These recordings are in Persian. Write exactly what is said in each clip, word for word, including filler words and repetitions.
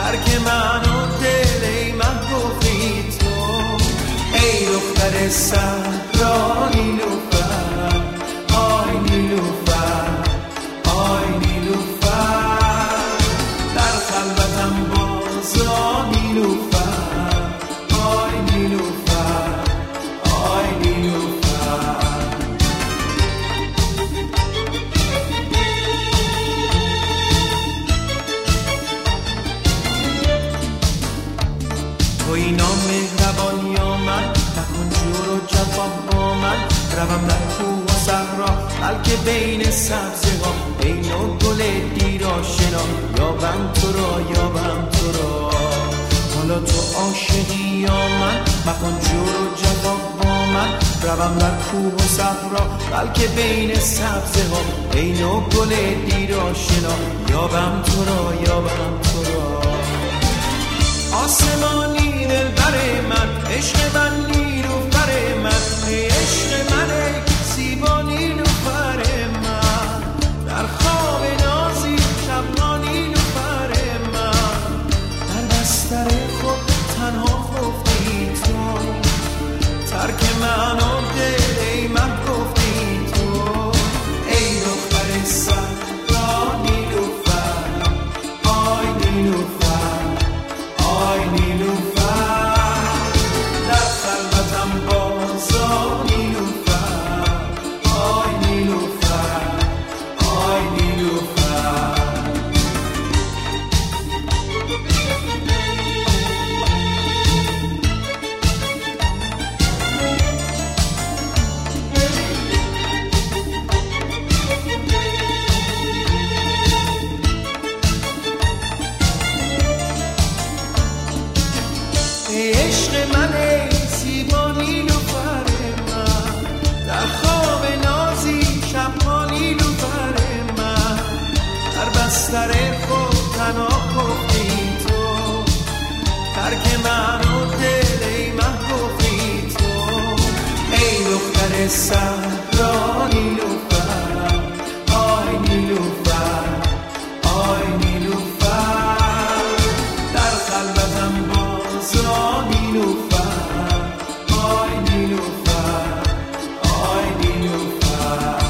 ترک من و دل ای من گفتی تو، ای دختر صحرا نیلوفر، آی نیلوفر، آی نیلوفر، در خلوتم بازا نیلوفر، آی نیلوفر، آی نیلوفر. توی نامهربان یا من، نکن جور و جفا با من، روم در کوه و صحرا بلکه بین سبزه ها، ای نوع گل دیر آشنا، یابم تو را یابم تو را. حالا تو عاشقی یا من، مکن جور و جفا با من، روم در کوه و صحرا بلکه بین سبزه ها، ای نوع گل دیر آشنا، یابم تو را یابم تو را. آسمانی دلبر من، عشق من نیلوفر من، ای عشق من ای زیبا نیلوفر من، در خواب نازی شبها نیلوفر من، در بستر خود تنها خفتی تو، ترک من و دل ای من گفتی تو، ای دختر صحرا نیلوفر، آی نیلوفر، آی نیلوفر، در خلوتم بازا نیلوفر، آی نیلوفر، آی نیلوفر. ای عشق من ای زیبا نیلوفر من، در خواب نازی شبها نیلوفر من، در بستر خود تنها خفتی تو، ترک من و دل ای من گفتی تو، ای دختر صحرا نیلوفر، آی نیلوفر، آی نیلوفر، در خلوتم بازا نیلوفر، آی نیلوفر، آی نیلوفر.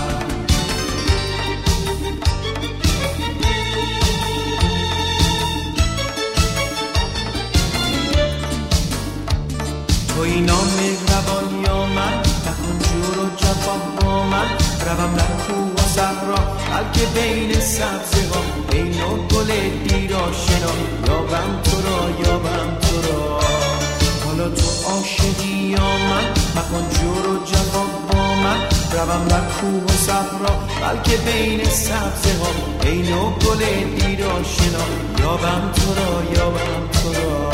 توی نامهربان یا من، نکن جور و جفا با من، روم در کوه و صحرا بلکه بین سبزه ها، ای نوع گل دیر آشنا، یابم تو را یابم تو را. حالا تو عاشقی یا من، مکن جور و جفا با من، روم در کوه و صحرا بلکه بین سبزه ها، ای نوع گل دیر آشنا، یابم تو را یابم تو را.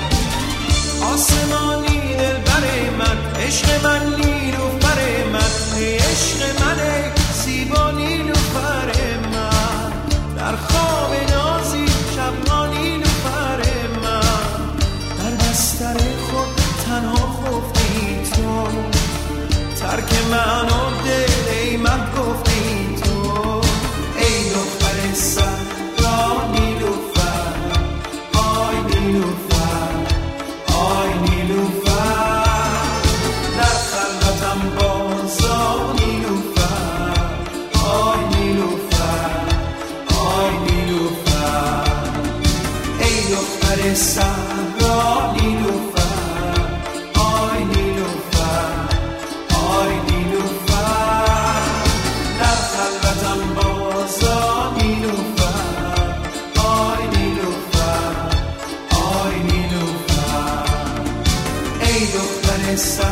آسمانی دلبر من، عشق من نیلوفر من، ای عشق من ای زیبا نیلوفر من، در خواب نازی شبها نیلوفر من، در بستر خود تنها خفتی تو، ترک من و دل ای من گفتی تو، ای دختر صحرا نیلوفر، آی نیلوفر، آی نیلوفر، در خلوتم بازا نیلوفر، آی نیلوفر، آی نیلوفر، ای دختر صحرا نیلوفر، آی نیلوفر، آی نیلوفر، در خلوتم بازا نیلوفر، آی نیلوفر، آی نیلوفر، ای دختر صحرا